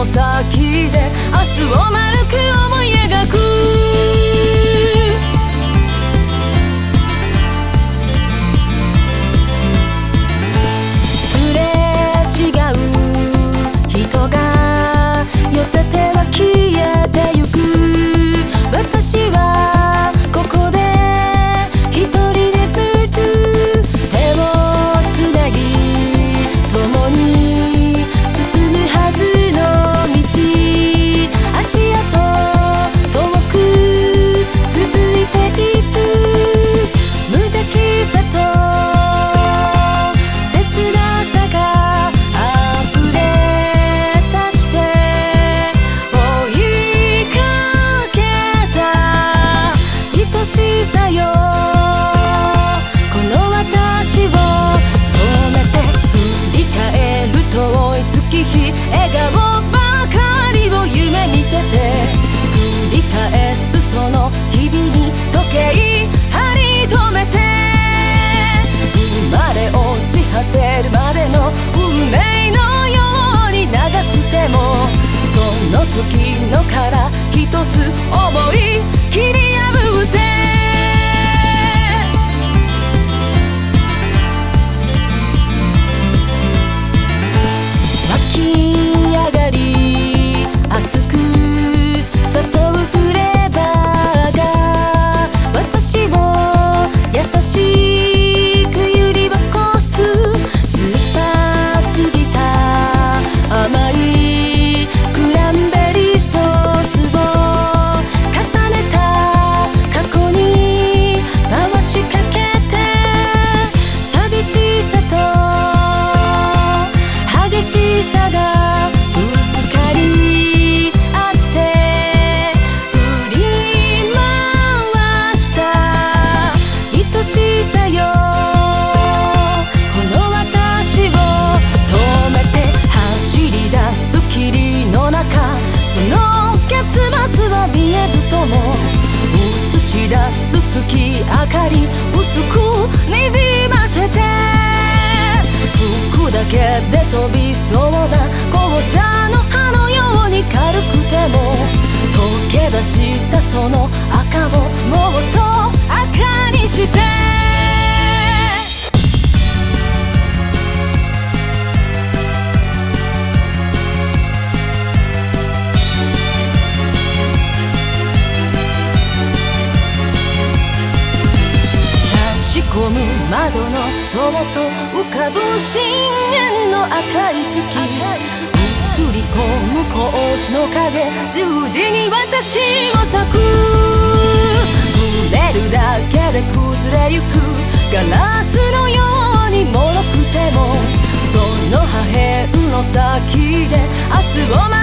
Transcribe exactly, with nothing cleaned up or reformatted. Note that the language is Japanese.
の先で明日を丸く思い描く。すれ違う人が寄せては消えてゆく。私はここで一人でブルー。手をつなぎ共に進むはずの道。足跡遠く続いていく。無邪気さと切なさが溢れ出して追いかけた愛しさよ。この私を染めて振り返る遠い月日。笑顔ばかりを夢見てて繰り返すその日々に時計張り止めて。生まれ落ち果てるまでの運命のように長くてもその時の殻一つ思い切り破って。湧き上がり熱く誘うフレーバーが私を優しく揺り起こす。酸っぱすぎた甘いクランベリーソースを重ねた過去に回しかけて。寂しさと激しさがぶつかり合って振り回した愛しさよ。この私を止めて走り出す霧の中。その結末は見えずとも映し出す月明かり薄くにじませて。服だけで飛びそうな紅茶の葉のように軽くても溶け出したその赤をもっと赤にして。差し込む窓のそっと浮かぶ深淵の赤い月。映り込む格子の影十字に私を咲く。触れるだけで崩れゆくガラスのように脆くてもその破片の先で明日を